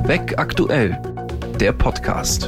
Weg aktuell, der Podcast.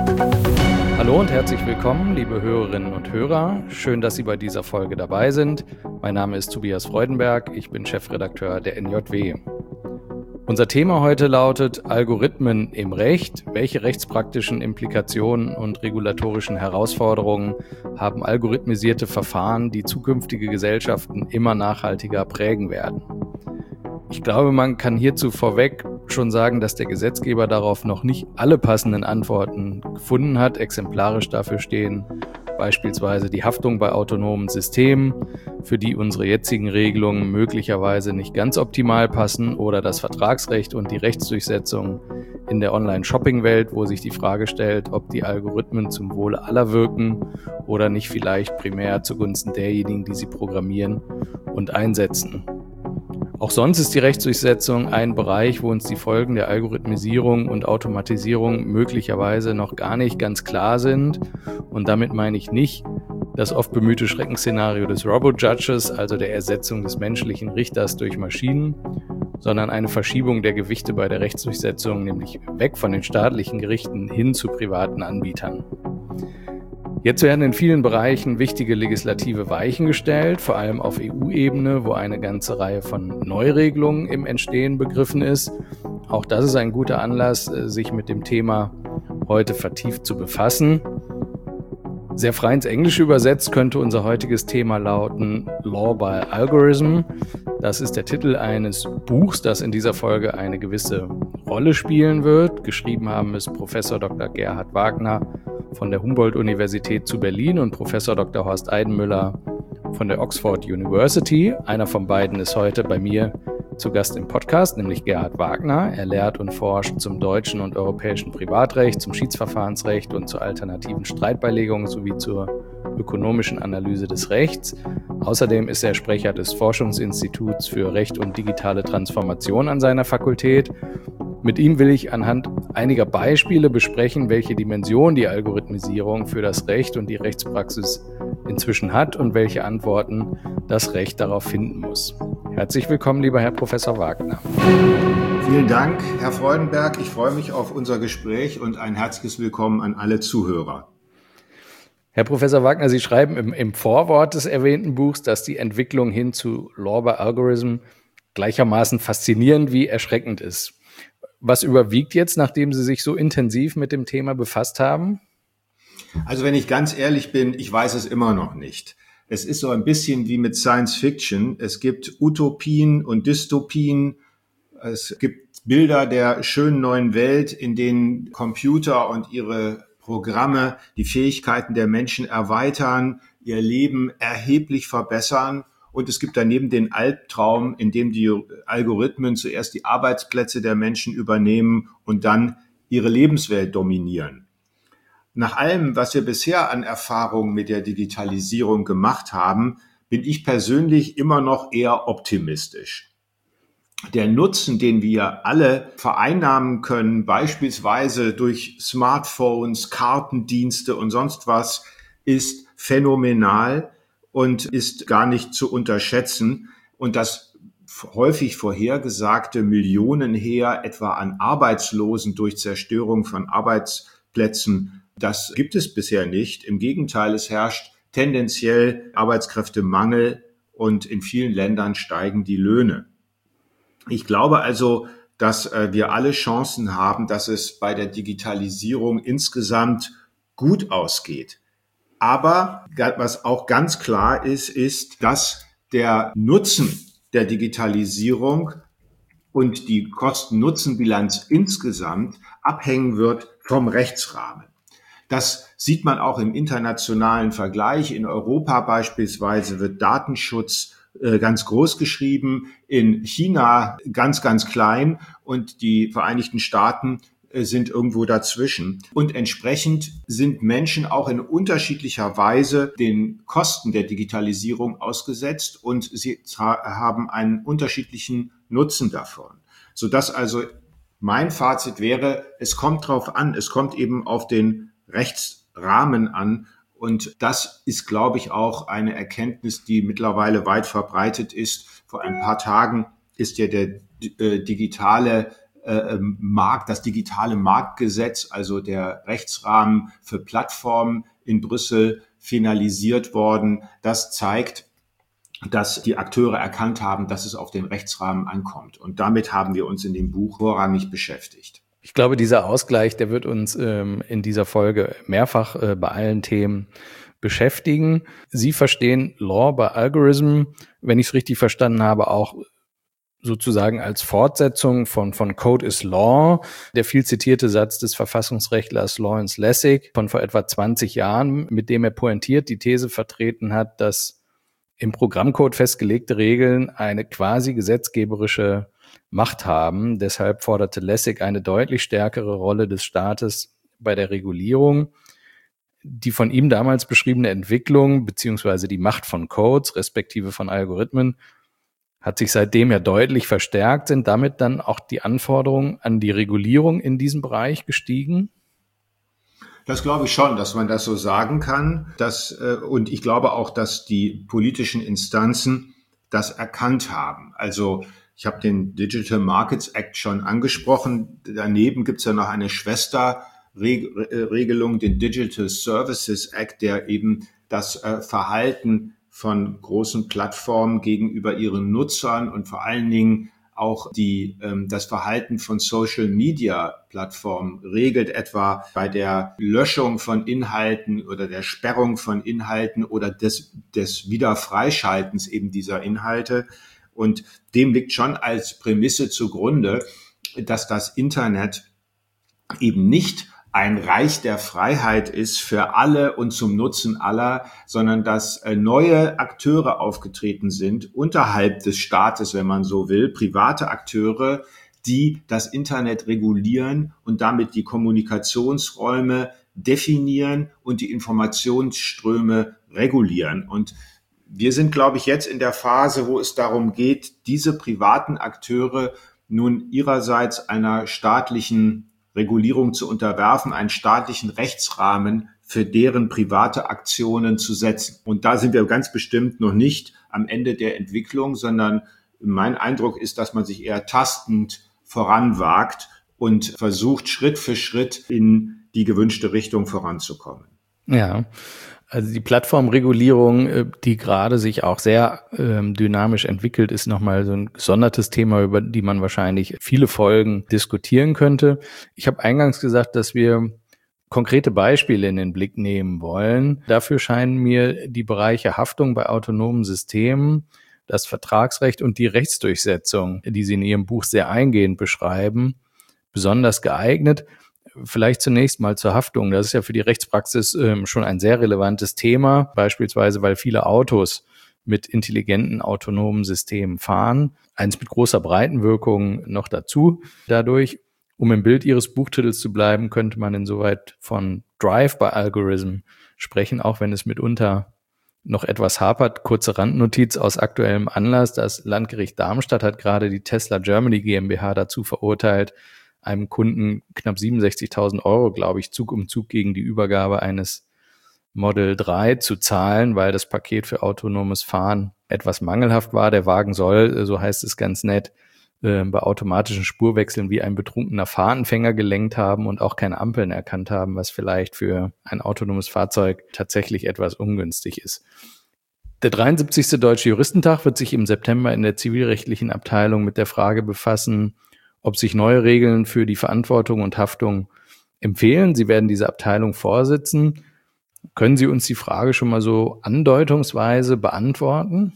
Hallo und herzlich willkommen, liebe Hörerinnen und Hörer. Schön, dass Sie bei dieser Folge dabei sind. Mein Name ist Tobias Freudenberg, ich bin Chefredakteur der NJW. Unser Thema heute lautet Algorithmen im Recht. Welche rechtspraktischen Implikationen und regulatorischen Herausforderungen haben algorithmisierte Verfahren, die zukünftige Gesellschaften immer nachhaltiger prägen werden? Ich glaube, man kann hierzu vorweg schon sagen, dass der Gesetzgeber darauf noch nicht alle passenden Antworten gefunden hat. Exemplarisch dafür stehen beispielsweise die Haftung bei autonomen Systemen, für die unsere jetzigen Regelungen möglicherweise nicht ganz optimal passen, oder das Vertragsrecht und die Rechtsdurchsetzung in der Online-Shopping-Welt, wo sich die Frage stellt, ob die Algorithmen zum Wohle aller wirken oder nicht vielleicht primär zugunsten derjenigen, die sie programmieren und einsetzen. Auch sonst ist die Rechtsdurchsetzung ein Bereich, wo uns die Folgen der Algorithmisierung und Automatisierung möglicherweise noch gar nicht ganz klar sind. Und damit meine ich nicht das oft bemühte Schreckensszenario des Robo-Judges, also der Ersetzung des menschlichen Richters durch Maschinen, sondern eine Verschiebung der Gewichte bei der Rechtsdurchsetzung, nämlich weg von den staatlichen Gerichten hin zu privaten Anbietern. Jetzt werden in vielen Bereichen wichtige legislative Weichen gestellt, vor allem auf EU-Ebene, wo eine ganze Reihe von Neuregelungen im Entstehen begriffen ist. Auch das ist ein guter Anlass, sich mit dem Thema heute vertieft zu befassen. Sehr frei ins Englische übersetzt könnte unser heutiges Thema lauten Law by Algorithm. Das ist der Titel eines Buchs, das in dieser Folge eine gewisse Rolle spielen wird. Geschrieben haben es Professor Dr. Gerhard Wagner von der Humboldt-Universität zu Berlin und Professor Dr. Horst Eidenmüller von der Oxford University. Einer von beiden ist heute bei mir zu Gast im Podcast, nämlich Gerhard Wagner. Er lehrt und forscht zum deutschen und europäischen Privatrecht, zum Schiedsverfahrensrecht und zur alternativen Streitbeilegung sowie zur ökonomischen Analyse des Rechts. Außerdem ist er Sprecher des Forschungsinstituts für Recht und digitale Transformation an seiner Fakultät. Mit ihm will ich anhand einiger Beispiele besprechen, welche Dimension die Algorithmisierung für das Recht und die Rechtspraxis inzwischen hat und welche Antworten das Recht darauf finden muss. Herzlich willkommen, lieber Herr Professor Wagner. Vielen Dank, Herr Freudenberg. Ich freue mich auf unser Gespräch und ein herzliches Willkommen an alle Zuhörer. Herr Professor Wagner, Sie schreiben im Vorwort des erwähnten Buchs, dass die Entwicklung hin zu Law by Algorithm gleichermaßen faszinierend wie erschreckend ist. Was überwiegt jetzt, nachdem Sie sich so intensiv mit dem Thema befasst haben? Also wenn ich ganz ehrlich bin, ich weiß es immer noch nicht. Es ist so ein bisschen wie mit Science Fiction. Es gibt Utopien und Dystopien. Es gibt Bilder der schönen neuen Welt, in denen Computer und ihre Programme die Fähigkeiten der Menschen erweitern, ihr Leben erheblich verbessern. Und es gibt daneben den Albtraum, in dem die Algorithmen zuerst die Arbeitsplätze der Menschen übernehmen und dann ihre Lebenswelt dominieren. Nach allem, was wir bisher an Erfahrungen mit der Digitalisierung gemacht haben, bin ich persönlich immer noch eher optimistisch. Der Nutzen, den wir alle vereinnahmen können, beispielsweise durch Smartphones, Kartendienste und sonst was, ist phänomenal und ist gar nicht zu unterschätzen. Und das häufig vorhergesagte Millionenheer etwa an Arbeitslosen durch Zerstörung von Arbeitsplätzen, das gibt es bisher nicht. Im Gegenteil, es herrscht tendenziell Arbeitskräftemangel und in vielen Ländern steigen die Löhne. Ich glaube also, dass wir alle Chancen haben, dass es bei der Digitalisierung insgesamt gut ausgeht. Aber was auch ganz klar ist, ist, dass der Nutzen der Digitalisierung und die Kosten-Nutzen-Bilanz insgesamt abhängen wird vom Rechtsrahmen. Das sieht man auch im internationalen Vergleich. In Europa beispielsweise wird Datenschutz ganz groß geschrieben, in China ganz, ganz klein und die Vereinigten Staaten sind irgendwo dazwischen. Und entsprechend sind Menschen auch in unterschiedlicher Weise den Kosten der Digitalisierung ausgesetzt und sie haben einen unterschiedlichen Nutzen davon. Sodass also mein Fazit wäre, es kommt drauf an, es kommt eben auf den Rechtsrahmen an. Und das ist, glaube ich, auch eine Erkenntnis, die mittlerweile weit verbreitet ist. Vor ein paar Tagen ist ja der digitale das digitale Marktgesetz, also der Rechtsrahmen für Plattformen in Brüssel, finalisiert worden. Das zeigt, dass die Akteure erkannt haben, dass es auf den Rechtsrahmen ankommt. Und damit haben wir uns in dem Buch vorrangig beschäftigt. Ich glaube, dieser Ausgleich, der wird uns in dieser Folge mehrfach bei allen Themen beschäftigen. Sie verstehen Law by Algorithm, wenn ich es richtig verstanden habe, auch sozusagen als Fortsetzung von Code is Law, der viel zitierte Satz des Verfassungsrechtlers Lawrence Lessig von vor etwa 20 Jahren, mit dem er pointiert die These vertreten hat, dass im Programmcode festgelegte Regeln eine quasi gesetzgeberische Macht haben. Deshalb forderte Lessig eine deutlich stärkere Rolle des Staates bei der Regulierung. Die von ihm damals beschriebene Entwicklung beziehungsweise die Macht von Codes, respektive von Algorithmen, hat sich seitdem ja deutlich verstärkt. Sind damit dann auch die Anforderungen an die Regulierung in diesem Bereich gestiegen? Das glaube ich schon, dass man das so sagen kann. Und ich glaube auch, dass die politischen Instanzen das erkannt haben. Also ich habe den Digital Markets Act schon angesprochen. Daneben gibt es ja noch eine Schwesterregelung, den Digital Services Act, der eben das Verhalten von großen Plattformen gegenüber ihren Nutzern und vor allen Dingen auch das Verhalten von Social-Media-Plattformen regelt, etwa bei der Löschung von Inhalten oder der Sperrung von Inhalten oder des Wiederfreischaltens eben dieser Inhalte. Und dem liegt schon als Prämisse zugrunde, dass das Internet eben nicht ein Reich der Freiheit ist für alle und zum Nutzen aller, sondern dass neue Akteure aufgetreten sind, unterhalb des Staates, wenn man so will, private Akteure, die das Internet regulieren und damit die Kommunikationsräume definieren und die Informationsströme regulieren. Und wir sind, glaube ich, jetzt in der Phase, wo es darum geht, diese privaten Akteure nun ihrerseits einer staatlichen Regulierung zu unterwerfen, einen staatlichen Rechtsrahmen für deren private Aktionen zu setzen. Und da sind wir ganz bestimmt noch nicht am Ende der Entwicklung, sondern mein Eindruck ist, dass man sich eher tastend voranwagt und versucht, Schritt für Schritt in die gewünschte Richtung voranzukommen. Ja, also die Plattformregulierung, die gerade sich auch sehr dynamisch entwickelt, ist nochmal so ein gesondertes Thema, über die man wahrscheinlich viele Folgen diskutieren könnte. Ich habe eingangs gesagt, dass wir konkrete Beispiele in den Blick nehmen wollen. Dafür scheinen mir die Bereiche Haftung bei autonomen Systemen, das Vertragsrecht und die Rechtsdurchsetzung, die Sie in Ihrem Buch sehr eingehend beschreiben, besonders geeignet. Vielleicht zunächst mal zur Haftung. Das ist ja für die Rechtspraxis schon ein sehr relevantes Thema, beispielsweise weil viele Autos mit intelligenten autonomen Systemen fahren. Eins mit großer Breitenwirkung noch dazu. Dadurch, um im Bild Ihres Buchtitels zu bleiben, könnte man insoweit von Drive by Algorithm sprechen, auch wenn es mitunter noch etwas hapert. Kurze Randnotiz aus aktuellem Anlass. Das Landgericht Darmstadt hat gerade die Tesla Germany GmbH dazu verurteilt, einem Kunden knapp 67.000 Euro, glaube ich, Zug um Zug gegen die Übergabe eines Model 3 zu zahlen, weil das Paket für autonomes Fahren etwas mangelhaft war. Der Wagen soll, so heißt es ganz nett, bei automatischen Spurwechseln wie ein betrunkener Fahranfänger gelenkt haben und auch keine Ampeln erkannt haben, was vielleicht für ein autonomes Fahrzeug tatsächlich etwas ungünstig ist. Der 73. Deutsche Juristentag wird sich im September in der zivilrechtlichen Abteilung mit der Frage befassen, ob sich neue Regeln für die Verantwortung und Haftung empfehlen. Sie werden diese Abteilung vorsitzen. Können Sie uns die Frage schon mal so andeutungsweise beantworten?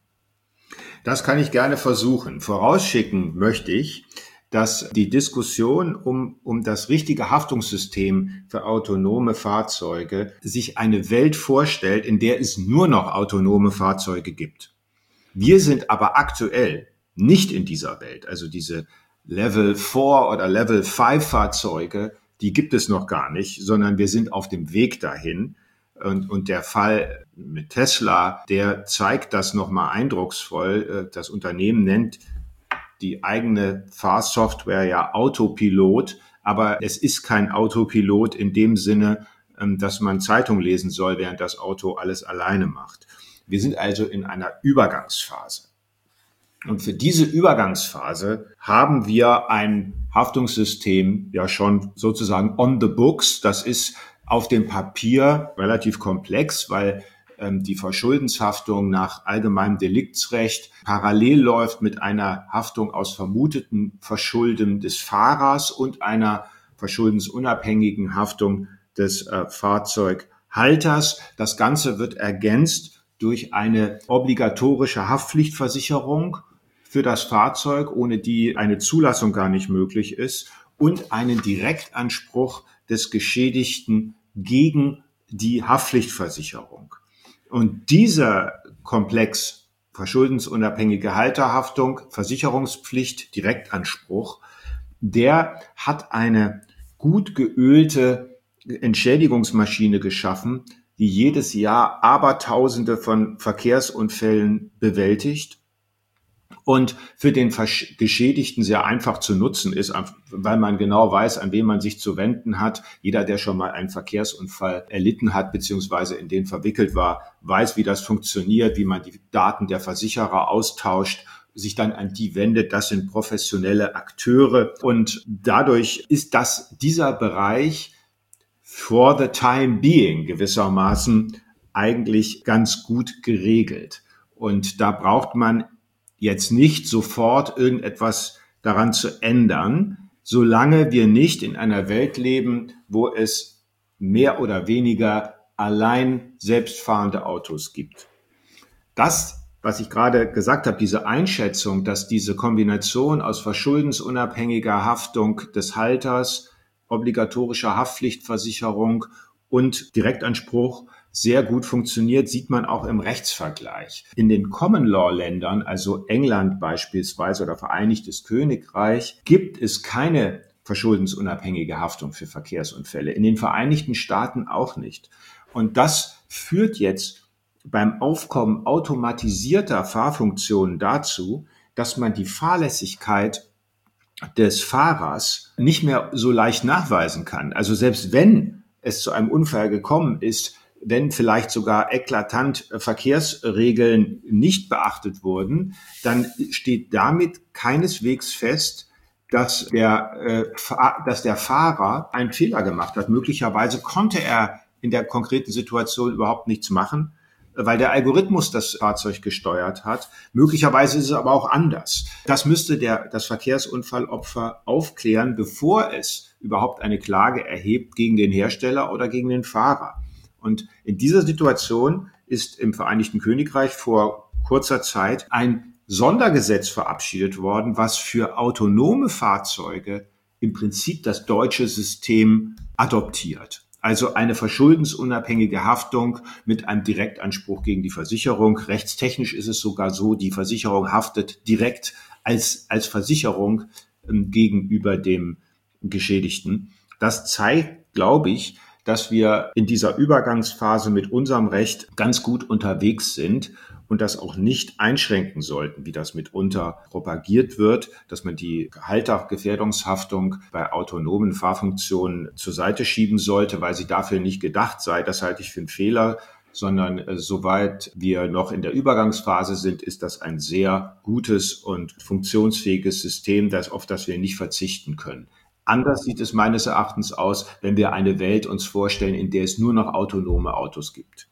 Das kann ich gerne versuchen. Vorausschicken möchte ich, dass die Diskussion um das richtige Haftungssystem für autonome Fahrzeuge sich eine Welt vorstellt, in der es nur noch autonome Fahrzeuge gibt. Wir sind aber aktuell nicht in dieser Welt. Also diese Level 4 oder Level 5 Fahrzeuge, die gibt es noch gar nicht, sondern wir sind auf dem Weg dahin. Und der Fall mit Tesla, der zeigt das nochmal eindrucksvoll. Das Unternehmen nennt die eigene Fahrsoftware ja Autopilot, aber es ist kein Autopilot in dem Sinne, dass man Zeitung lesen soll, während das Auto alles alleine macht. Wir sind also in einer Übergangsphase. Und für diese Übergangsphase haben wir ein Haftungssystem ja schon sozusagen on the books. Das ist auf dem Papier relativ komplex, weil die Verschuldenshaftung nach allgemeinem Deliktsrecht parallel läuft mit einer Haftung aus vermuteten Verschulden des Fahrers und einer verschuldensunabhängigen Haftung des Fahrzeughalters. Das Ganze wird ergänzt durch eine obligatorische Haftpflichtversicherung für das Fahrzeug, ohne die eine Zulassung gar nicht möglich ist, und einen Direktanspruch des Geschädigten gegen die Haftpflichtversicherung. Und dieser Komplex verschuldensunabhängige Halterhaftung, Versicherungspflicht, Direktanspruch, der hat eine gut geölte Entschädigungsmaschine geschaffen, die jedes Jahr Abertausende von Verkehrsunfällen bewältigt und für den Geschädigten sehr einfach zu nutzen ist, weil man genau weiß, an wen man sich zu wenden hat. Jeder, der schon mal einen Verkehrsunfall erlitten hat bzw. in den verwickelt war, weiß, wie das funktioniert, wie man die Daten der Versicherer austauscht, sich dann an die wendet. Das sind professionelle Akteure und dadurch ist dieser Bereich for the time being gewissermaßen eigentlich ganz gut geregelt. Und da braucht man jetzt nicht sofort irgendetwas daran zu ändern, solange wir nicht in einer Welt leben, wo es mehr oder weniger allein selbstfahrende Autos gibt. Das, was ich gerade gesagt habe, diese Einschätzung, dass diese Kombination aus verschuldensunabhängiger Haftung des Halters, obligatorischer Haftpflichtversicherung und Direktanspruch sehr gut funktioniert, sieht man auch im Rechtsvergleich. In den Common-Law-Ländern, also England beispielsweise oder Vereinigtes Königreich, gibt es keine verschuldensunabhängige Haftung für Verkehrsunfälle. In den Vereinigten Staaten auch nicht. Und das führt jetzt beim Aufkommen automatisierter Fahrfunktionen dazu, dass man die Fahrlässigkeit des Fahrers nicht mehr so leicht nachweisen kann. Also selbst wenn es zu einem Unfall gekommen ist, wenn vielleicht sogar eklatant Verkehrsregeln nicht beachtet wurden, dann steht damit keineswegs fest, dass der Fahrer einen Fehler gemacht hat. Möglicherweise konnte er in der konkreten Situation überhaupt nichts machen, weil der Algorithmus das Fahrzeug gesteuert hat. Möglicherweise ist es aber auch anders. Das müsste das Verkehrsunfallopfer aufklären, bevor es überhaupt eine Klage erhebt gegen den Hersteller oder gegen den Fahrer. Und in dieser Situation ist im Vereinigten Königreich vor kurzer Zeit ein Sondergesetz verabschiedet worden, was für autonome Fahrzeuge im Prinzip das deutsche System adoptiert. Also eine verschuldensunabhängige Haftung mit einem Direktanspruch gegen die Versicherung. Rechtstechnisch ist es sogar so, die Versicherung haftet direkt als Versicherung gegenüber dem Geschädigten. Das zeigt, glaube ich, dass wir in dieser Übergangsphase mit unserem Recht ganz gut unterwegs sind und das auch nicht einschränken sollten, wie das mitunter propagiert wird, dass man die Haltergefährdungshaftung bei autonomen Fahrfunktionen zur Seite schieben sollte, weil sie dafür nicht gedacht sei. Das halte ich für einen Fehler, sondern soweit wir noch in der Übergangsphase sind, ist das ein sehr gutes und funktionsfähiges System, auf das wir nicht verzichten können. Anders sieht es meines Erachtens aus, wenn wir eine Welt uns vorstellen, in der es nur noch autonome Autos gibt.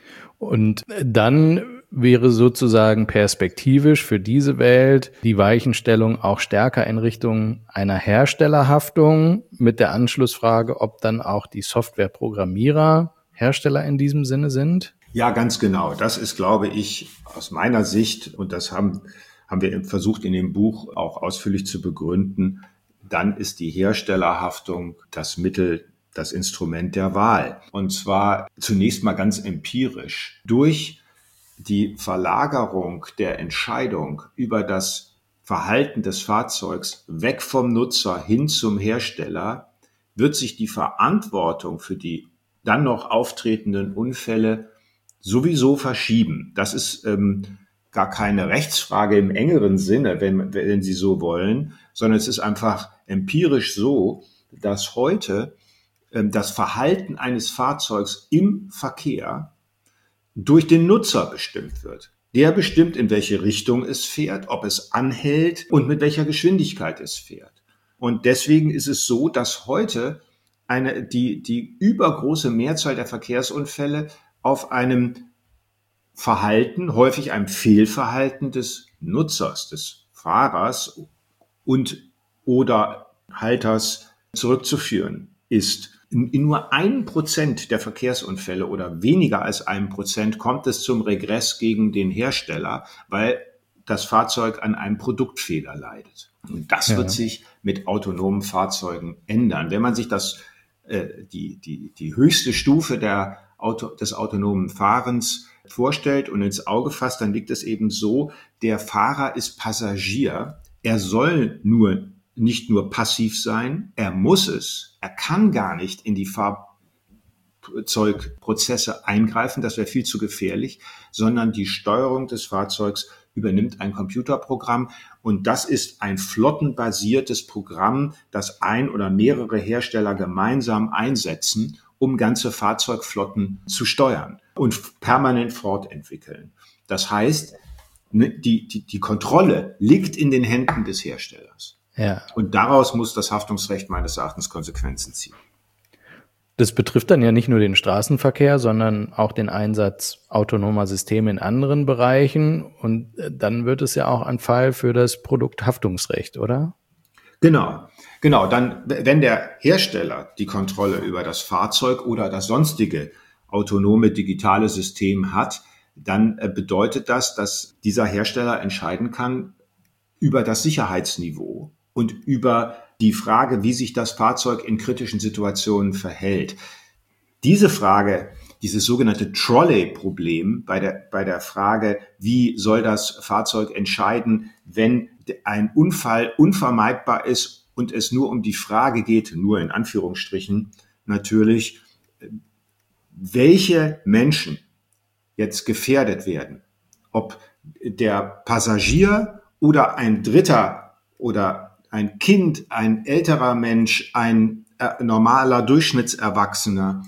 Und dann wäre sozusagen perspektivisch für diese Welt die Weichenstellung auch stärker in Richtung einer Herstellerhaftung mit der Anschlussfrage, ob dann auch die Softwareprogrammierer Hersteller in diesem Sinne sind? Ja, ganz genau. Das ist, glaube ich, aus meiner Sicht, und das haben wir versucht in dem Buch auch ausführlich zu begründen, dann ist die Herstellerhaftung das Mittel, das Instrument der Wahl. Und zwar zunächst mal ganz empirisch. Durch die Verlagerung der Entscheidung über das Verhalten des Fahrzeugs weg vom Nutzer hin zum Hersteller wird sich die Verantwortung für die dann noch auftretenden Unfälle sowieso verschieben. Das ist gar keine Rechtsfrage im engeren Sinne, wenn Sie so wollen, sondern es ist einfach empirisch so, dass heute das Verhalten eines Fahrzeugs im Verkehr durch den Nutzer bestimmt wird. Der bestimmt, in welche Richtung es fährt, ob es anhält und mit welcher Geschwindigkeit es fährt. Und deswegen ist es so, dass heute die übergroße Mehrzahl der Verkehrsunfälle auf einem Verhalten, häufig einem Fehlverhalten des Nutzers, des Fahrers und oder Halters zurückzuführen ist. In nur 1% der Verkehrsunfälle oder weniger als 1% kommt es zum Regress gegen den Hersteller, weil das Fahrzeug an einem Produktfehler leidet. Und das wird sich mit autonomen Fahrzeugen ändern. Wenn man sich die höchste Stufe des autonomen Fahrens vorstellt und ins Auge fasst, dann liegt es eben so, der Fahrer ist Passagier. Er soll nicht nur passiv sein, er muss es. Er kann gar nicht in die Fahrzeugprozesse eingreifen, das wäre viel zu gefährlich, sondern die Steuerung des Fahrzeugs übernimmt ein Computerprogramm und das ist ein flottenbasiertes Programm, das ein oder mehrere Hersteller gemeinsam einsetzen, um ganze Fahrzeugflotten zu steuern und permanent fortentwickeln. Das heißt, die Kontrolle liegt in den Händen des Herstellers. Ja. Und daraus muss das Haftungsrecht meines Erachtens Konsequenzen ziehen. Das betrifft dann ja nicht nur den Straßenverkehr, sondern auch den Einsatz autonomer Systeme in anderen Bereichen. Und dann wird es ja auch ein Fall für das Produkthaftungsrecht, oder? Genau. Dann, wenn der Hersteller die Kontrolle über das Fahrzeug oder das sonstige autonome digitale System hat, dann bedeutet das, dass dieser Hersteller entscheiden kann über das Sicherheitsniveau und über die Frage, wie sich das Fahrzeug in kritischen Situationen verhält. Diese Frage, dieses sogenannte Trolley-Problem bei der Frage, wie soll das Fahrzeug entscheiden, wenn ein Unfall unvermeidbar ist und es nur um die Frage geht, nur in Anführungsstrichen natürlich, welche Menschen jetzt gefährdet werden, ob der Passagier oder ein Dritter oder ein Kind, ein älterer Mensch, ein normaler Durchschnittserwachsener.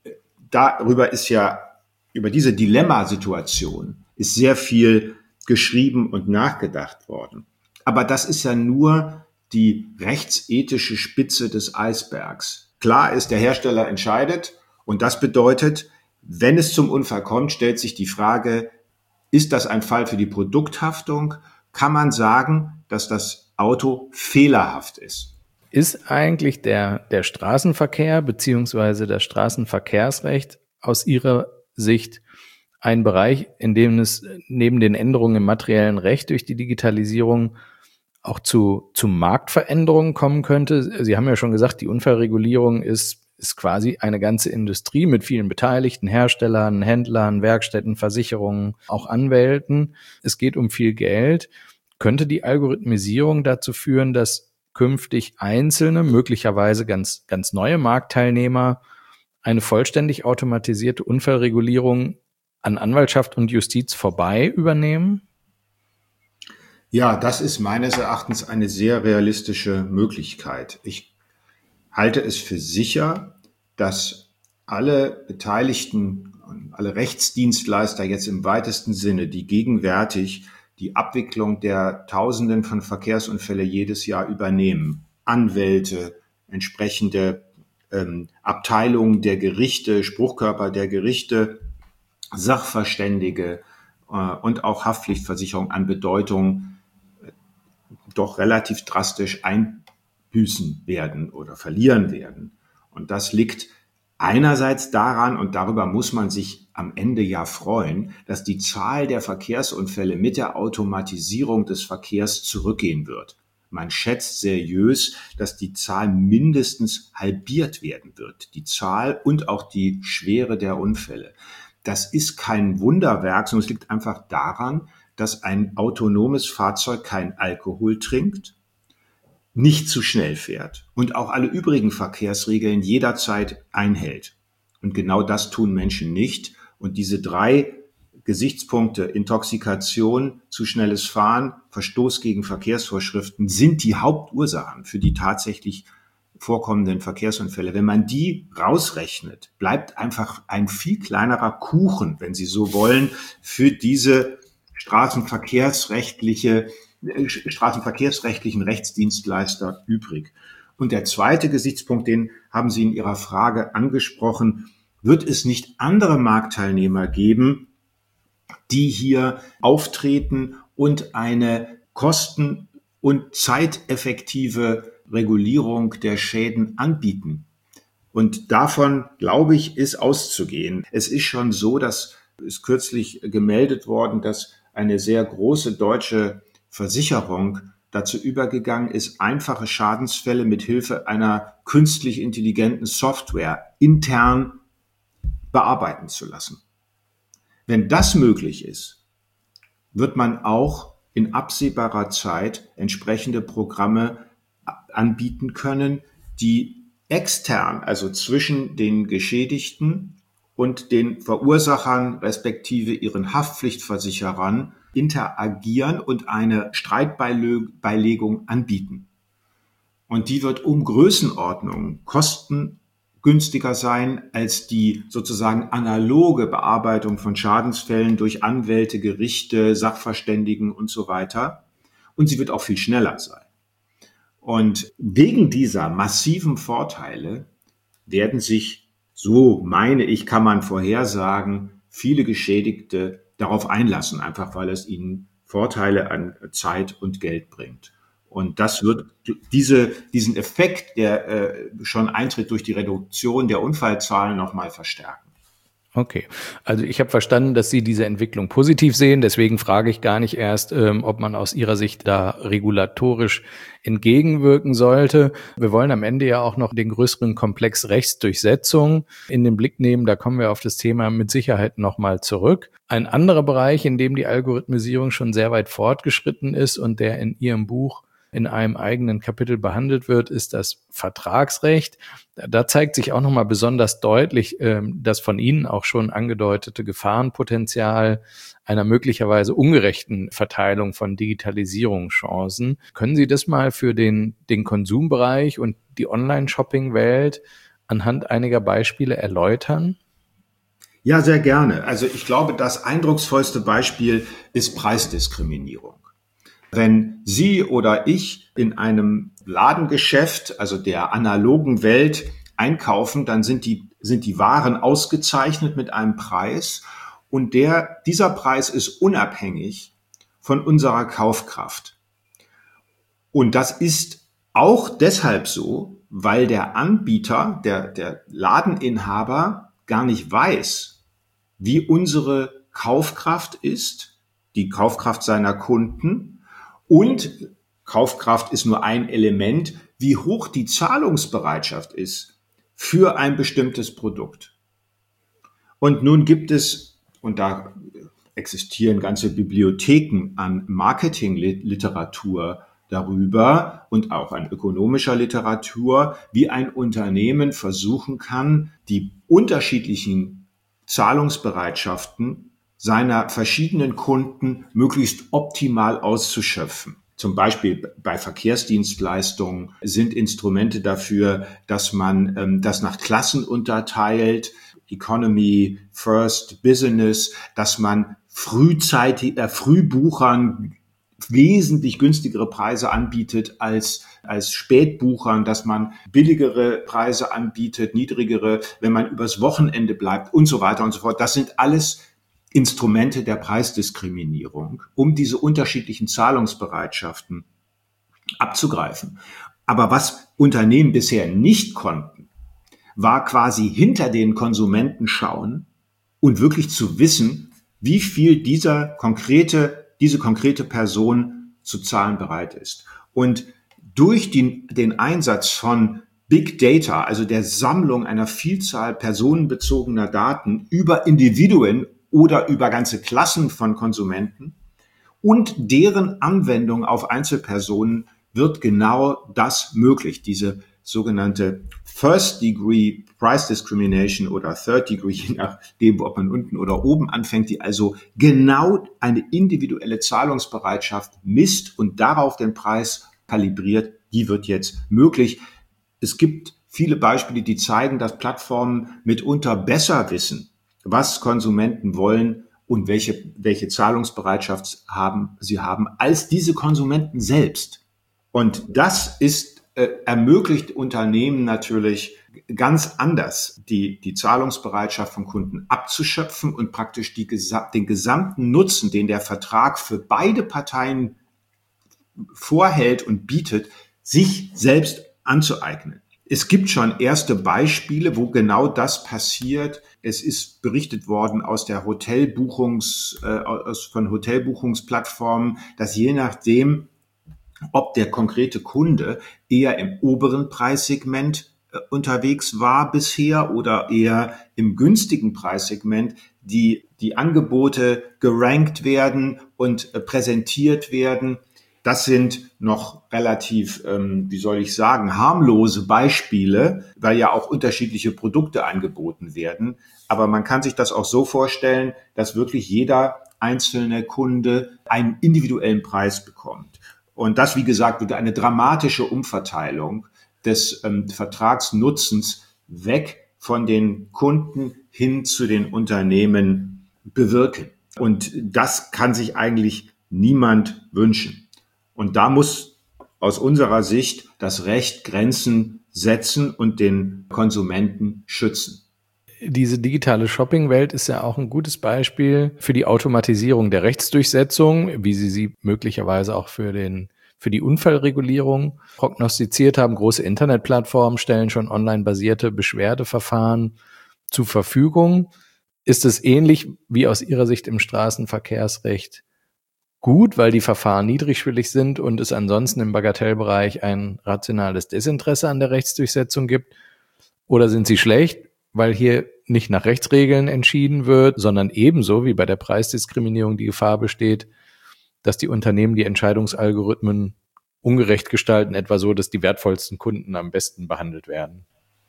Über diese Dilemmasituation ist sehr viel geschrieben und nachgedacht worden. Aber das ist ja nur die rechtsethische Spitze des Eisbergs. Klar ist, der Hersteller entscheidet und das bedeutet, wenn es zum Unfall kommt, stellt sich die Frage, ist das ein Fall für die Produkthaftung? Kann man sagen, dass das Auto fehlerhaft ist? Ist eigentlich der Straßenverkehr bzw. das Straßenverkehrsrecht aus Ihrer Sicht ein Bereich, in dem es neben den Änderungen im materiellen Recht durch die Digitalisierung auch zu Marktveränderungen kommen könnte? Sie haben ja schon gesagt, die Unfallregulierung ist quasi eine ganze Industrie mit vielen Beteiligten, Herstellern, Händlern, Werkstätten, Versicherungen, auch Anwälten. Es geht um viel Geld. Könnte die Algorithmisierung dazu führen, dass künftig einzelne, möglicherweise ganz neue Marktteilnehmer eine vollständig automatisierte Unfallregulierung an Anwaltschaft und Justiz vorbei übernehmen? Ja, das ist meines Erachtens eine sehr realistische Möglichkeit. Ich halte es für sicher, dass alle Beteiligten, alle Rechtsdienstleister jetzt im weitesten Sinne, die gegenwärtig die Abwicklung der Tausenden von Verkehrsunfälle jedes Jahr übernehmen, Anwälte, entsprechende Abteilungen der Gerichte, Spruchkörper der Gerichte, Sachverständige und auch Haftpflichtversicherung an Bedeutung doch relativ drastisch einbüßen werden oder verlieren werden. Und das liegt einerseits daran, und darüber muss man sich am Ende ja freuen, dass die Zahl der Verkehrsunfälle mit der Automatisierung des Verkehrs zurückgehen wird. Man schätzt seriös, dass die Zahl mindestens halbiert werden wird. Die Zahl und auch die Schwere der Unfälle. Das ist kein Wunderwerk, sondern es liegt einfach daran, dass ein autonomes Fahrzeug kein Alkohol trinkt, nicht zu schnell fährt und auch alle übrigen Verkehrsregeln jederzeit einhält. Und genau das tun Menschen nicht. Und diese 3 Gesichtspunkte, Intoxikation, zu schnelles Fahren, Verstoß gegen Verkehrsvorschriften, sind die Hauptursachen für die tatsächlich vorkommenden Verkehrsunfälle. Wenn man die rausrechnet, bleibt einfach ein viel kleinerer Kuchen, wenn Sie so wollen, für diese straßenverkehrsrechtlichen Rechtsdienstleister übrig. Und der zweite Gesichtspunkt, den haben Sie in Ihrer Frage angesprochen: Wird es nicht andere Marktteilnehmer geben, die hier auftreten und eine kosten- und zeiteffektive Regulierung der Schäden anbieten? Und davon, glaube ich, ist auszugehen. Es ist schon so, dass ist kürzlich gemeldet worden, dass eine sehr große deutsche Versicherung dazu übergegangen ist, einfache Schadensfälle mit Hilfe einer künstlich intelligenten Software intern bearbeiten zu lassen. Wenn das möglich ist, wird man auch in absehbarer Zeit entsprechende Programme anbieten können, die extern, also zwischen den Geschädigten und den Verursachern respektive ihren Haftpflichtversicherern interagieren und eine Streitbeilegung anbieten. Und die wird um Größenordnung kostengünstiger sein als die sozusagen analoge Bearbeitung von Schadensfällen durch Anwälte, Gerichte, Sachverständigen und so weiter. Und sie wird auch viel schneller sein. Und wegen dieser massiven Vorteile werden sich, so meine ich, kann man vorhersagen, viele Geschädigte darauf einlassen, einfach weil es ihnen Vorteile an Zeit und Geld bringt. Und das wird diesen Effekt, der schon eintritt durch die Reduktion der Unfallzahlen, nochmal verstärken. Okay, also ich habe verstanden, dass Sie diese Entwicklung positiv sehen. Deswegen frage ich gar nicht erst, ob man aus Ihrer Sicht da regulatorisch entgegenwirken sollte. Wir wollen am Ende ja auch noch den größeren Komplex Rechtsdurchsetzung in den Blick nehmen. Da kommen wir auf das Thema mit Sicherheit nochmal zurück. Ein anderer Bereich, in dem die Algorithmisierung schon sehr weit fortgeschritten ist und der in Ihrem Buch in einem eigenen Kapitel behandelt wird, ist das Vertragsrecht. Da zeigt sich auch nochmal besonders deutlich das von Ihnen auch schon angedeutete Gefahrenpotenzial einer möglicherweise ungerechten Verteilung von Digitalisierungschancen. Können Sie das mal für den Konsumbereich und die Online-Shopping-Welt anhand einiger Beispiele erläutern? Ja, sehr gerne. Also ich glaube, das eindrucksvollste Beispiel ist Preisdiskriminierung. Wenn Sie oder ich in einem Ladengeschäft, also der analogen Welt, einkaufen, dann sind die Waren ausgezeichnet mit einem Preis, und dieser Preis ist unabhängig von unserer Kaufkraft. Und das ist auch deshalb so, weil der Anbieter, der Ladeninhaber, gar nicht weiß, wie unsere Kaufkraft ist, die Kaufkraft seiner Kunden. Und Kaufkraft ist nur ein Element, wie hoch die Zahlungsbereitschaft ist für ein bestimmtes Produkt. Und nun gibt es, und da existieren ganze Bibliotheken an Marketingliteratur darüber und auch an ökonomischer Literatur, wie ein Unternehmen versuchen kann, die unterschiedlichen Zahlungsbereitschaften seiner verschiedenen Kunden möglichst optimal auszuschöpfen. Zum Beispiel bei Verkehrsdienstleistungen sind Instrumente dafür, dass man das nach Klassen unterteilt, Economy, First, Business, dass man Frühbuchern wesentlich günstigere Preise anbietet als Spätbuchern, dass man billigere Preise anbietet, niedrigere, wenn man übers Wochenende bleibt und so weiter und so fort. Das sind alles Instrumente der Preisdiskriminierung, um diese unterschiedlichen Zahlungsbereitschaften abzugreifen. Aber was Unternehmen bisher nicht konnten, war quasi hinter den Konsumenten schauen und wirklich zu wissen, wie viel diese konkrete Person zu zahlen bereit ist. Und durch den Einsatz von Big Data, also der Sammlung einer Vielzahl personenbezogener Daten über Individuen oder über ganze Klassen von Konsumenten und deren Anwendung auf Einzelpersonen, wird genau das möglich. Diese sogenannte First-Degree Price Discrimination oder Third-Degree, je nachdem, ob man unten oder oben anfängt, die also genau eine individuelle Zahlungsbereitschaft misst und darauf den Preis kalibriert, die wird jetzt möglich. Es gibt viele Beispiele, die zeigen, dass Plattformen mitunter besser wissen, was Konsumenten wollen, und welche Zahlungsbereitschaft sie haben als diese Konsumenten selbst. Und das ermöglicht Unternehmen natürlich ganz anders, die Zahlungsbereitschaft von Kunden abzuschöpfen und praktisch den gesamten Nutzen, den der Vertrag für beide Parteien vorhält und bietet, sich selbst anzueignen. Es gibt schon erste Beispiele, wo genau das passiert. Es ist berichtet worden aus der von Hotelbuchungsplattformen, dass je nachdem, ob der konkrete Kunde eher im oberen Preissegment unterwegs war bisher oder eher im günstigen Preissegment, die Angebote gerankt werden und präsentiert werden. Das sind noch relativ, harmlose Beispiele, weil ja auch unterschiedliche Produkte angeboten werden. Aber man kann sich das auch so vorstellen, dass wirklich jeder einzelne Kunde einen individuellen Preis bekommt. Und das, wie gesagt, würde eine dramatische Umverteilung des Vertragsnutzens weg von den Kunden hin zu den Unternehmen bewirken. Und das kann sich eigentlich niemand wünschen. Und da muss aus unserer Sicht das Recht Grenzen setzen und den Konsumenten schützen. Diese digitale Shopping-Welt ist ja auch ein gutes Beispiel für die Automatisierung der Rechtsdurchsetzung, wie sie möglicherweise auch für die Unfallregulierung prognostiziert haben. Große Internetplattformen stellen schon online-basierte Beschwerdeverfahren zur Verfügung. Ist es ähnlich wie aus Ihrer Sicht im Straßenverkehrsrecht gut, weil die Verfahren niedrigschwellig sind und es ansonsten im Bagatellbereich ein rationales Desinteresse an der Rechtsdurchsetzung gibt? Oder sind sie schlecht, weil hier nicht nach Rechtsregeln entschieden wird, sondern ebenso wie bei der Preisdiskriminierung die Gefahr besteht, dass die Unternehmen die Entscheidungsalgorithmen ungerecht gestalten, etwa so, dass die wertvollsten Kunden am besten behandelt werden?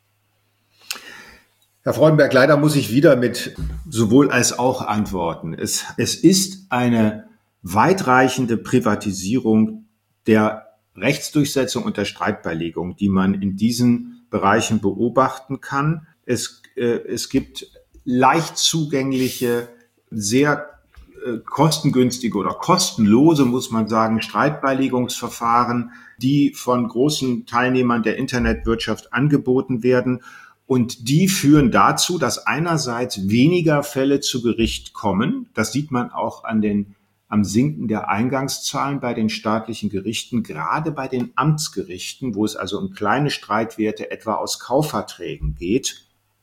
Herr Freudenberg, leider muss ich wieder mit sowohl als auch antworten. Es ist eine weitreichende Privatisierung der Rechtsdurchsetzung und der Streitbeilegung, die man in diesen Bereichen beobachten kann. Es gibt leicht zugängliche, sehr kostengünstige oder kostenlose, muss man sagen, Streitbeilegungsverfahren, die von großen Teilnehmern der Internetwirtschaft angeboten werden. Und die führen dazu, dass einerseits weniger Fälle zu Gericht kommen. Das sieht man auch am Sinken der Eingangszahlen bei den staatlichen Gerichten, gerade bei den Amtsgerichten, wo es also um kleine Streitwerte etwa aus Kaufverträgen geht.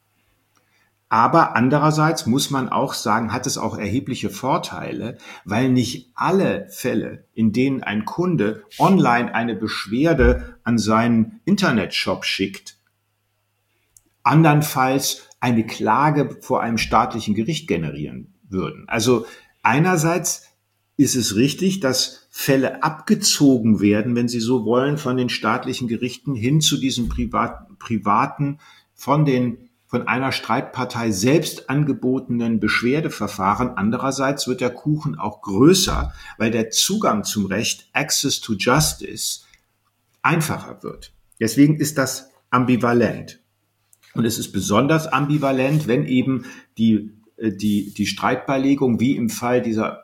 Aber andererseits muss man auch sagen, hat es auch erhebliche Vorteile, weil nicht alle Fälle, in denen ein Kunde online eine Beschwerde an seinen Internetshop schickt, andernfalls eine Klage vor einem staatlichen Gericht generieren würden. Also einerseits ist es richtig, dass Fälle abgezogen werden, wenn Sie so wollen, von den staatlichen Gerichten hin zu diesen privaten, von einer Streitpartei selbst angebotenen Beschwerdeverfahren. Andererseits wird der Kuchen auch größer, weil der Zugang zum Recht, Access to Justice, einfacher wird. Deswegen ist das ambivalent. Und es ist besonders ambivalent, wenn eben die Streitbeilegung, wie im Fall dieser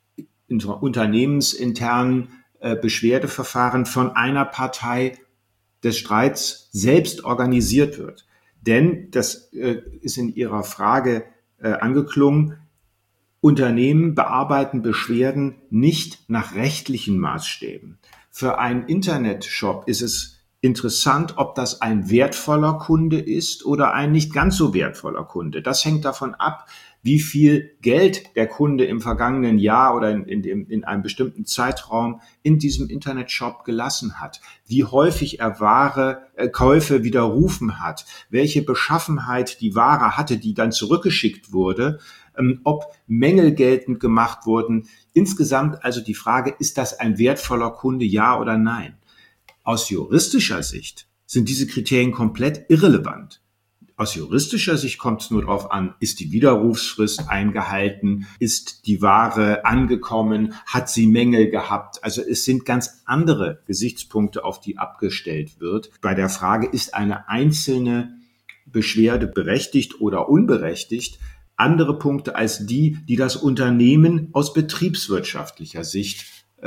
unternehmensinternen Beschwerdeverfahren, von einer Partei des Streits selbst organisiert wird. Denn, das ist in Ihrer Frage angeklungen, Unternehmen bearbeiten Beschwerden nicht nach rechtlichen Maßstäben. Für einen Internetshop ist es interessant, ob das ein wertvoller Kunde ist oder ein nicht ganz so wertvoller Kunde. Das hängt davon ab, wie viel Geld der Kunde im vergangenen Jahr oder in einem bestimmten Zeitraum in diesem Internetshop gelassen hat, wie häufig er Käufe widerrufen hat, welche Beschaffenheit die Ware hatte, die dann zurückgeschickt wurde, ob Mängel geltend gemacht wurden. Insgesamt also die Frage, ist das ein wertvoller Kunde, ja oder nein? Aus juristischer Sicht sind diese Kriterien komplett irrelevant. Aus juristischer Sicht kommt es nur darauf an, ist die Widerrufsfrist eingehalten, ist die Ware angekommen, hat sie Mängel gehabt. Also es sind ganz andere Gesichtspunkte, auf die abgestellt wird. Bei der Frage, ist eine einzelne Beschwerde berechtigt oder unberechtigt, andere Punkte als die das Unternehmen aus betriebswirtschaftlicher Sicht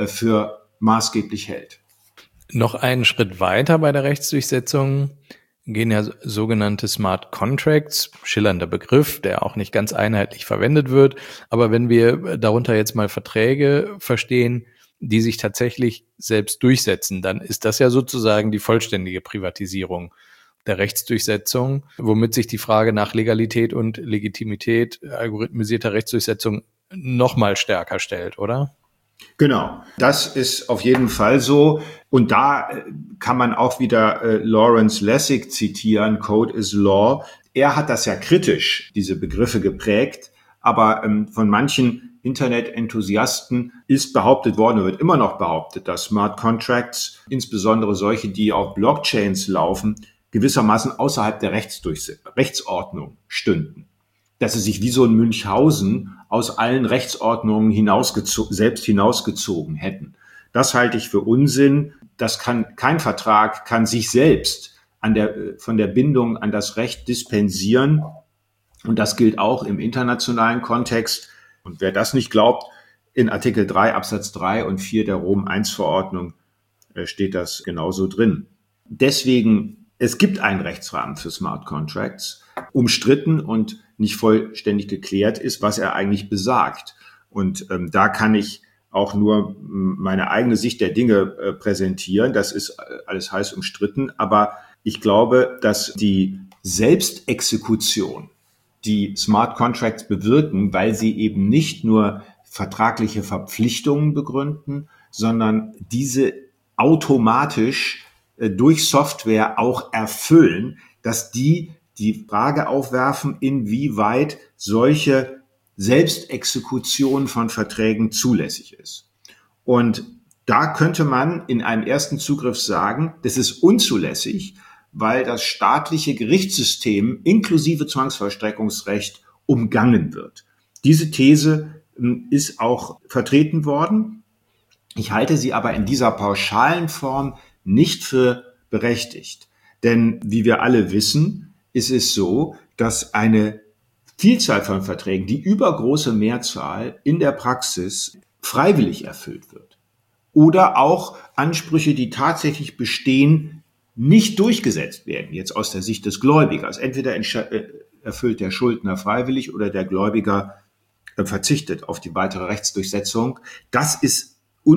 für maßgeblich hält. Noch einen Schritt weiter bei der Rechtsdurchsetzung gehen ja sogenannte Smart Contracts, schillernder Begriff, der auch nicht ganz einheitlich verwendet wird. Aber wenn wir darunter jetzt mal Verträge verstehen, die sich tatsächlich selbst durchsetzen, dann ist das ja sozusagen die vollständige Privatisierung der Rechtsdurchsetzung, womit sich die Frage nach Legalität und Legitimität algorithmisierter Rechtsdurchsetzung nochmal stärker stellt, oder? Genau, das ist auf jeden Fall so. Und da kann man auch wieder Lawrence Lessig zitieren, Code is Law. Er hat das ja kritisch, diese Begriffe geprägt, aber von manchen Internet-Enthusiasten ist behauptet worden, wird immer noch behauptet, dass Smart Contracts, insbesondere solche, die auf Blockchains laufen, gewissermaßen außerhalb der Rechtsordnung stünden. Dass sie sich wie so ein Münchhausen aus allen Rechtsordnungen selbst hinausgezogen hätten. Das halte ich für Unsinn. Kein Vertrag kann sich selbst von der Bindung an das Recht dispensieren. Und das gilt auch im internationalen Kontext. Und wer das nicht glaubt, in Artikel 3 Absatz 3 und 4 der Rom-I-Verordnung steht das genauso drin. Deswegen, es gibt einen Rechtsrahmen für Smart Contracts, umstritten und nicht vollständig geklärt ist, was er eigentlich besagt. Und da kann ich auch nur meine eigene Sicht der Dinge präsentieren. Das ist alles heiß umstritten. Aber ich glaube, dass die Selbstexekution, die Smart Contracts bewirken, weil sie eben nicht nur vertragliche Verpflichtungen begründen, sondern diese automatisch durch Software auch erfüllen, dass die Frage aufwerfen, inwieweit solche Selbstexekution von Verträgen zulässig ist. Und da könnte man in einem ersten Zugriff sagen, das ist unzulässig, weil das staatliche Gerichtssystem inklusive Zwangsvollstreckungsrecht umgangen wird. Diese These ist auch vertreten worden. Ich halte sie aber in dieser pauschalen Form nicht für berechtigt. Denn wie wir alle wissen, ist es so, dass eine Vielzahl von Verträgen, die übergroße Mehrzahl in der Praxis freiwillig erfüllt wird. Oder auch Ansprüche, die tatsächlich bestehen, nicht durchgesetzt werden, jetzt aus der Sicht des Gläubigers. Entweder erfüllt der Schuldner freiwillig oder der Gläubiger verzichtet auf die weitere Rechtsdurchsetzung. Das ist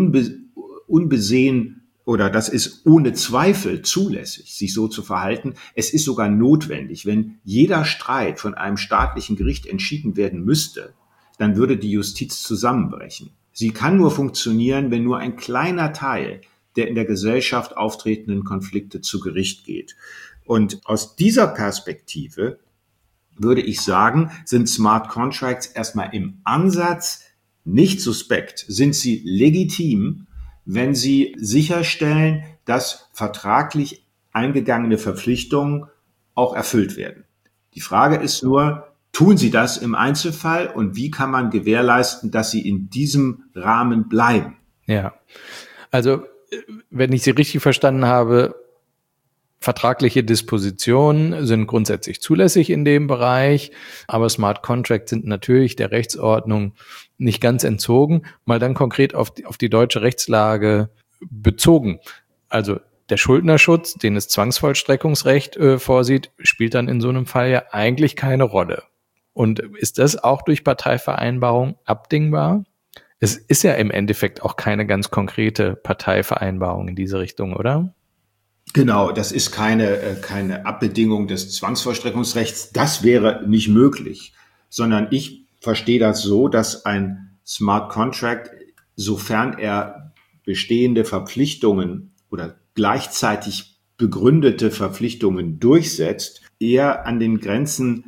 unbesehen oder das ist ohne Zweifel zulässig, sich so zu verhalten. Es ist sogar notwendig. Wenn jeder Streit von einem staatlichen Gericht entschieden werden müsste, dann würde die Justiz zusammenbrechen. Sie kann nur funktionieren, wenn nur ein kleiner Teil der in der Gesellschaft auftretenden Konflikte zu Gericht geht. Und aus dieser Perspektive würde ich sagen, sind Smart Contracts erstmal im Ansatz nicht suspekt. Sind sie legitim, wenn sie sicherstellen, dass vertraglich eingegangene Verpflichtungen auch erfüllt werden. Die Frage ist nur, tun sie das im Einzelfall und wie kann man gewährleisten, dass sie in diesem Rahmen bleiben? Ja, also wenn ich Sie richtig verstanden habe, vertragliche Dispositionen sind grundsätzlich zulässig in dem Bereich, aber Smart Contracts sind natürlich der Rechtsordnung nicht ganz entzogen. Mal dann konkret auf die deutsche Rechtslage bezogen. Also der Schuldnerschutz, den das Zwangsvollstreckungsrecht vorsieht, spielt dann in so einem Fall ja eigentlich keine Rolle. Und ist das auch durch Parteivereinbarung abdingbar? Es ist ja im Endeffekt auch keine ganz konkrete Parteivereinbarung in diese Richtung, oder? Genau, das ist keine Abbedingung des Zwangsvollstreckungsrechts. Das wäre nicht möglich, sondern ich verstehe das so, dass ein Smart Contract, sofern er bestehende Verpflichtungen oder gleichzeitig begründete Verpflichtungen durchsetzt, eher an die Grenzen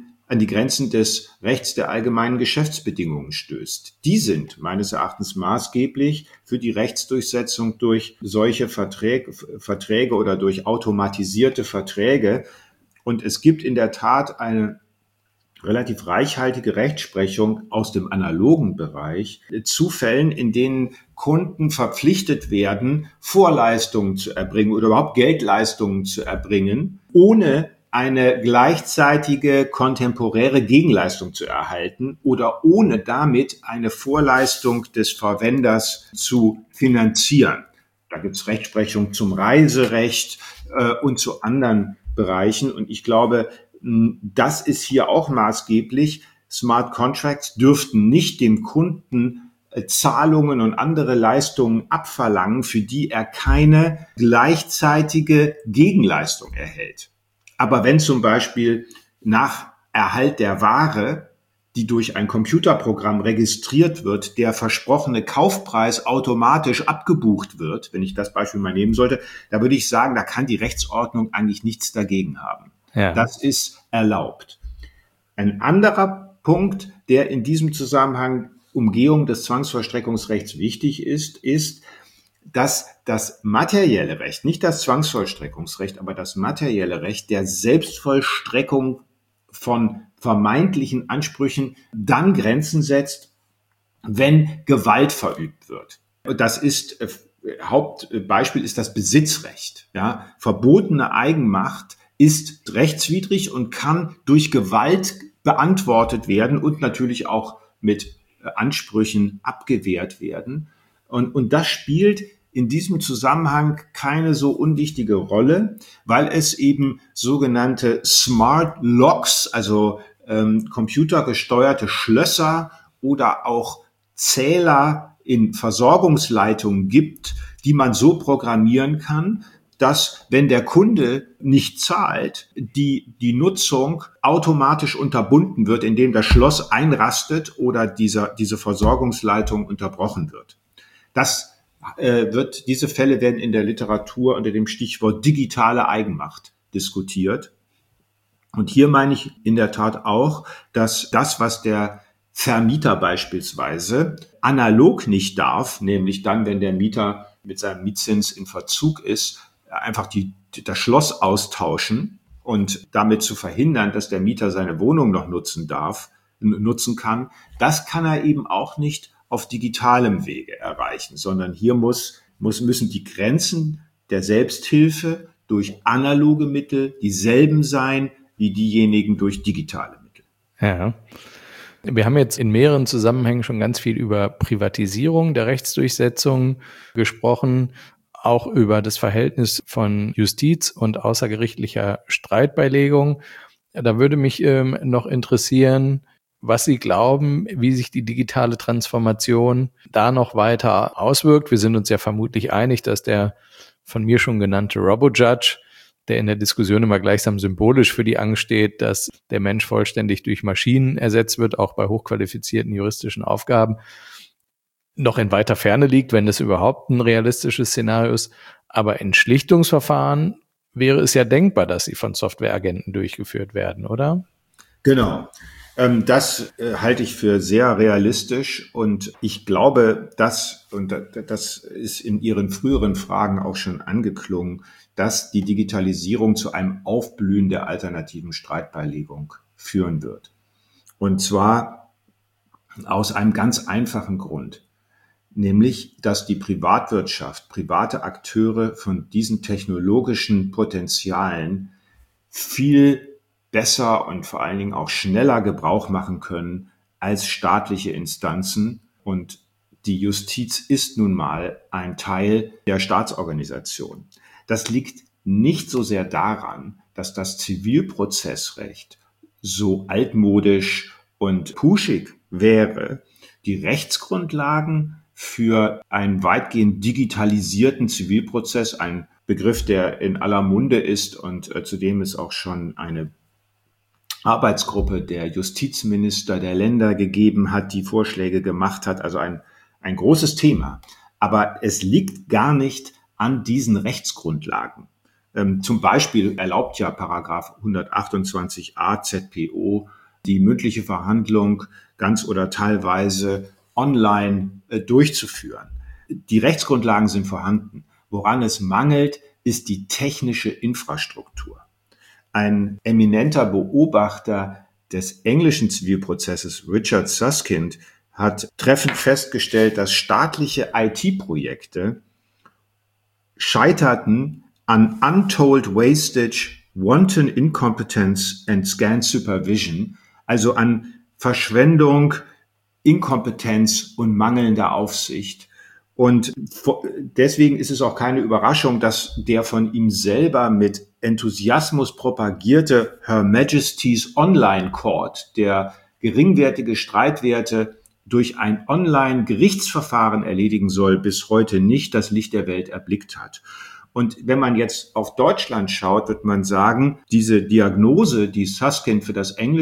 des Rechts der allgemeinen Geschäftsbedingungen stößt. Die sind meines Erachtens maßgeblich für die Rechtsdurchsetzung durch solche Verträge oder durch automatisierte Verträge. Und es gibt in der Tat eine relativ reichhaltige Rechtsprechung aus dem analogen Bereich zu Fällen, in denen Kunden verpflichtet werden, Vorleistungen zu erbringen oder überhaupt Geldleistungen zu erbringen, ohne eine gleichzeitige kontemporäre Gegenleistung zu erhalten oder ohne damit eine Vorleistung des Verwenders zu finanzieren. Da gibt es Rechtsprechung zum Reiserecht und zu anderen Bereichen. Und ich glaube, das ist hier auch maßgeblich. Smart Contracts dürften nicht dem Kunden Zahlungen und andere Leistungen abverlangen, für die er keine gleichzeitige Gegenleistung erhält. Aber wenn zum Beispiel nach Erhalt der Ware, die durch ein Computerprogramm registriert wird, der versprochene Kaufpreis automatisch abgebucht wird, wenn ich das Beispiel mal nehmen sollte, da würde ich sagen, da kann die Rechtsordnung eigentlich nichts dagegen haben. Ja. Das ist erlaubt. Ein anderer Punkt, der in diesem Zusammenhang Umgehung des Zwangsvollstreckungsrechts wichtig ist, dass das materielle Recht, nicht das Zwangsvollstreckungsrecht, aber das materielle Recht der Selbstvollstreckung von vermeintlichen Ansprüchen dann Grenzen setzt, wenn Gewalt verübt wird. Das ist, Hauptbeispiel ist das Besitzrecht. Ja, verbotene Eigenmacht ist rechtswidrig und kann durch Gewalt beantwortet werden und natürlich auch mit Ansprüchen abgewehrt werden. Und das spielt in diesem Zusammenhang keine so unwichtige Rolle, weil es eben sogenannte Smart Locks, also computergesteuerte Schlösser oder auch Zähler in Versorgungsleitungen gibt, die man so programmieren kann, dass, wenn der Kunde nicht zahlt, die Nutzung automatisch unterbunden wird, indem das Schloss einrastet oder diese Versorgungsleitung unterbrochen wird. Diese Fälle werden in der Literatur unter dem Stichwort digitale Eigenmacht diskutiert. Und hier meine ich in der Tat auch, dass das, was der Vermieter beispielsweise analog nicht darf, nämlich dann, wenn der Mieter mit seinem Mietzins in Verzug ist, einfach das Schloss austauschen und damit zu verhindern, dass der Mieter seine Wohnung noch nutzen kann, das kann er eben auch nicht auf digitalem Wege erreichen, sondern hier müssen die Grenzen der Selbsthilfe durch analoge Mittel dieselben sein wie diejenigen durch digitale Mittel. Ja. Wir haben jetzt in mehreren Zusammenhängen schon ganz viel über Privatisierung der Rechtsdurchsetzung gesprochen, auch über das Verhältnis von Justiz und außergerichtlicher Streitbeilegung. Da würde mich noch interessieren, was Sie glauben, wie sich die digitale Transformation da noch weiter auswirkt. Wir sind uns ja vermutlich einig, dass der von mir schon genannte Robo-Judge, der in der Diskussion immer gleichsam symbolisch für die Angst steht, dass der Mensch vollständig durch Maschinen ersetzt wird, auch bei hochqualifizierten juristischen Aufgaben, noch in weiter Ferne liegt, wenn das überhaupt ein realistisches Szenario ist. Aber in Schlichtungsverfahren wäre es ja denkbar, dass sie von Softwareagenten durchgeführt werden, oder? Genau. Das halte ich für sehr realistisch und ich glaube, das ist in Ihren früheren Fragen auch schon angeklungen, dass die Digitalisierung zu einem Aufblühen der alternativen Streitbeilegung führen wird. Und zwar aus einem ganz einfachen Grund, nämlich, dass die Privatwirtschaft, private Akteure von diesen technologischen Potenzialen viel besser und vor allen Dingen auch schneller Gebrauch machen können als staatliche Instanzen. Und die Justiz ist nun mal ein Teil der Staatsorganisation. Das liegt nicht so sehr daran, dass das Zivilprozessrecht so altmodisch und puschig wäre. Die Rechtsgrundlagen für einen weitgehend digitalisierten Zivilprozess, ein Begriff, der in aller Munde ist und zu dem es auch schon eine Arbeitsgruppe der Justizminister der Länder gegeben hat, die Vorschläge gemacht hat, also ein großes Thema. Aber es liegt gar nicht an diesen Rechtsgrundlagen. Zum Beispiel erlaubt ja Paragraph 128a ZPO die mündliche Verhandlung ganz oder teilweise online durchzuführen. Die Rechtsgrundlagen sind vorhanden. Woran es mangelt, ist die technische Infrastruktur. Ein eminenter Beobachter des englischen Zivilprozesses, Richard Susskind, hat treffend festgestellt, dass staatliche IT-Projekte scheiterten an untold wastage wanton incompetence and scant supervision, also an Verschwendung, Inkompetenz und mangelnder Aufsicht. Und deswegen ist es auch keine Überraschung, dass der von ihm selber mit Enthusiasmus propagierte Her Majesty's Online Court, der geringwertige Streitwerte durch ein Online-Gerichtsverfahren erledigen soll, bis heute nicht das Licht der Welt erblickt hat. Und wenn man jetzt auf Deutschland schaut, wird man sagen, diese Diagnose, die Susskind für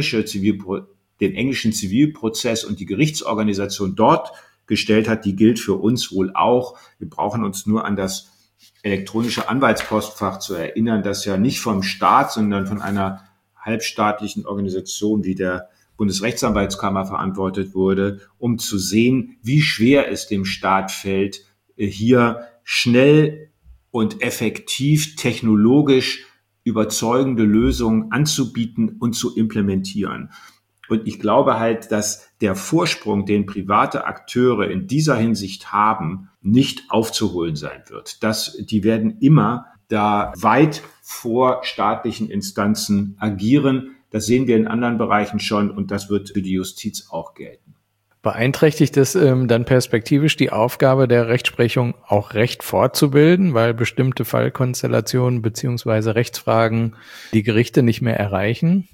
den englischen Zivilprozess und die Gerichtsorganisation dort gestellt hat, die gilt für uns wohl auch. Wir brauchen uns nur an das elektronische Anwaltspostfach zu erinnern, das ja nicht vom Staat, sondern von einer halbstaatlichen Organisation wie der Bundesrechtsanwaltskammer verantwortet wurde, um zu sehen, wie schwer es dem Staat fällt, hier schnell und effektiv technologisch überzeugende Lösungen anzubieten und zu implementieren. Und ich glaube halt, dass der Vorsprung, den private Akteure in dieser Hinsicht haben, nicht aufzuholen sein wird. Die werden immer da weit vor staatlichen Instanzen agieren. Das sehen wir in anderen Bereichen schon und das wird für die Justiz auch gelten. Beeinträchtigt es dann perspektivisch die Aufgabe der Rechtsprechung, auch Recht fortzubilden, weil bestimmte Fallkonstellationen beziehungsweise Rechtsfragen die Gerichte nicht mehr erreichen?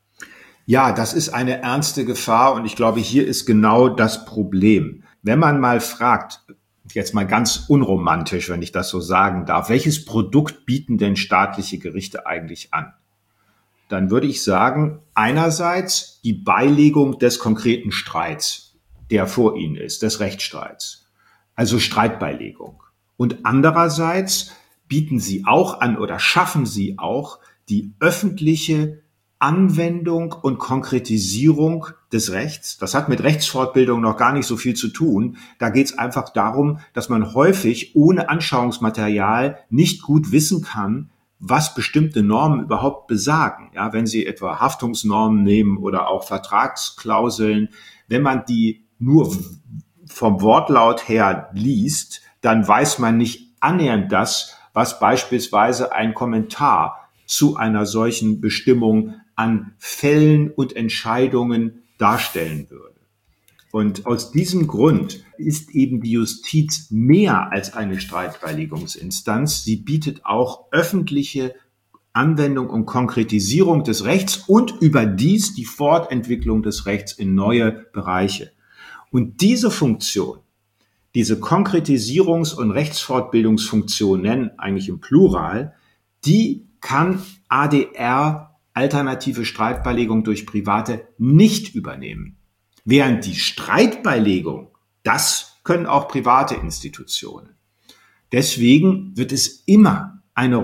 Ja, das ist eine ernste Gefahr und ich glaube, hier ist genau das Problem. Wenn man mal fragt, jetzt mal ganz unromantisch, wenn ich das so sagen darf, welches Produkt bieten denn staatliche Gerichte eigentlich an? Dann würde ich sagen, einerseits die Beilegung des konkreten Streits, der vor ihnen ist, des Rechtsstreits, also Streitbeilegung. Und andererseits bieten sie auch an oder schaffen sie auch die öffentliche Anwendung und Konkretisierung des Rechts. Das hat mit Rechtsfortbildung noch gar nicht so viel zu tun. Da geht es einfach darum, dass man häufig ohne Anschauungsmaterial nicht gut wissen kann, was bestimmte Normen überhaupt besagen. Ja, wenn Sie etwa Haftungsnormen nehmen oder auch Vertragsklauseln, wenn man die nur vom Wortlaut her liest, dann weiß man nicht annähernd das, was beispielsweise ein Kommentar zu einer solchen Bestimmung an Fällen und Entscheidungen darstellen würde. Und aus diesem Grund ist eben die Justiz mehr als eine Streitbeilegungsinstanz. Sie bietet auch öffentliche Anwendung und Konkretisierung des Rechts und überdies die Fortentwicklung des Rechts in neue Bereiche. Und diese Funktion, diese Konkretisierungs- und Rechtsfortbildungsfunktion, nennen eigentlich im Plural, die kann ADR, alternative Streitbeilegung durch Private, nicht übernehmen. Während die Streitbeilegung, das können auch private Institutionen. Deswegen wird es immer eine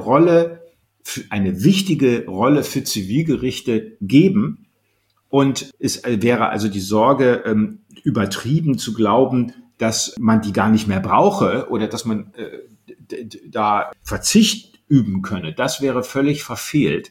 wichtige Rolle für Zivilgerichte geben. Und es wäre also die Sorge, übertrieben zu glauben, dass man die gar nicht mehr brauche oder dass man da Verzicht üben könne. Das wäre völlig verfehlt.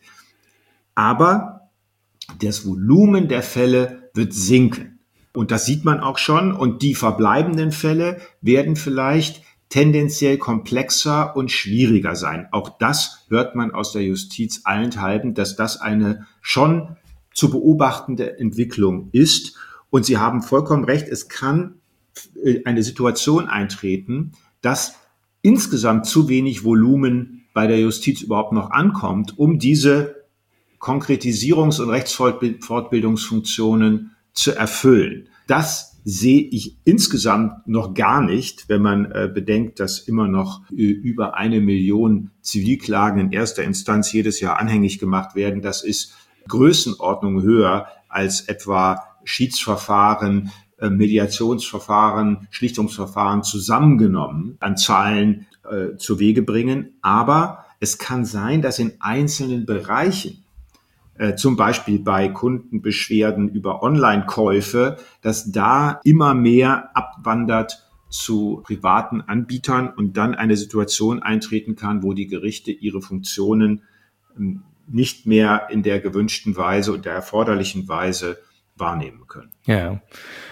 Aber das Volumen der Fälle wird sinken. Und das sieht man auch schon. Und die verbleibenden Fälle werden vielleicht tendenziell komplexer und schwieriger sein. Auch das hört man aus der Justiz allenthalben, dass das eine schon zu beobachtende Entwicklung ist. Und Sie haben vollkommen recht, es kann eine Situation eintreten, dass insgesamt zu wenig Volumen bei der Justiz überhaupt noch ankommt, um diese Konkretisierungs- und Rechtsfortbildungsfunktionen zu erfüllen. Das sehe ich insgesamt noch gar nicht, wenn man bedenkt, dass immer noch über 1 Million Zivilklagen in erster Instanz jedes Jahr anhängig gemacht werden. Das ist Größenordnung höher als etwa Schiedsverfahren, Mediationsverfahren, Schlichtungsverfahren zusammengenommen an Zahlen zu Wege bringen. Aber es kann sein, dass in einzelnen Bereichen, zum Beispiel bei Kundenbeschwerden über Online-Käufe, dass da immer mehr abwandert zu privaten Anbietern und dann eine Situation eintreten kann, wo die Gerichte ihre Funktionen nicht mehr in der gewünschten Weise und der erforderlichen Weise wahrnehmen können. Ja.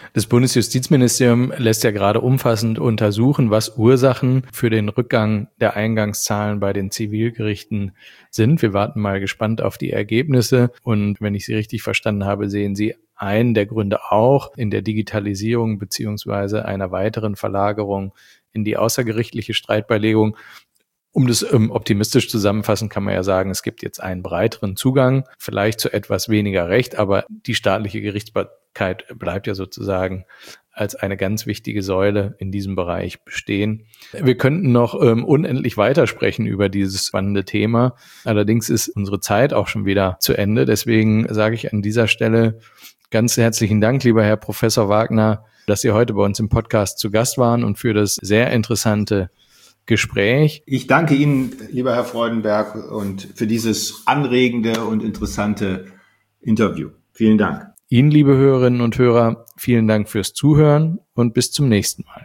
Das Bundesjustizministerium lässt ja gerade umfassend untersuchen, was Ursachen für den Rückgang der Eingangszahlen bei den Zivilgerichten sind. Wir warten mal gespannt auf die Ergebnisse. Und wenn ich Sie richtig verstanden habe, sehen Sie einen der Gründe auch in der Digitalisierung beziehungsweise einer weiteren Verlagerung in die außergerichtliche Streitbeilegung. Um das optimistisch zusammenfassen, kann man ja sagen, es gibt jetzt einen breiteren Zugang, vielleicht zu etwas weniger Recht, aber die staatliche Gerichtsbarkeit bleibt ja sozusagen als eine ganz wichtige Säule in diesem Bereich bestehen. Wir könnten noch unendlich weitersprechen über dieses spannende Thema. Allerdings ist unsere Zeit auch schon wieder zu Ende. Deswegen sage ich an dieser Stelle ganz herzlichen Dank, lieber Herr Professor Wagner, dass Sie heute bei uns im Podcast zu Gast waren und für das sehr interessante Gespräch. Ich danke Ihnen, lieber Herr Freudenberg, und für dieses anregende und interessante Interview. Vielen Dank. Ihnen, liebe Hörerinnen und Hörer, vielen Dank fürs Zuhören und bis zum nächsten Mal.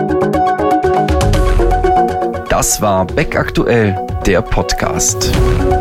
Das war Beck aktuell, der Podcast.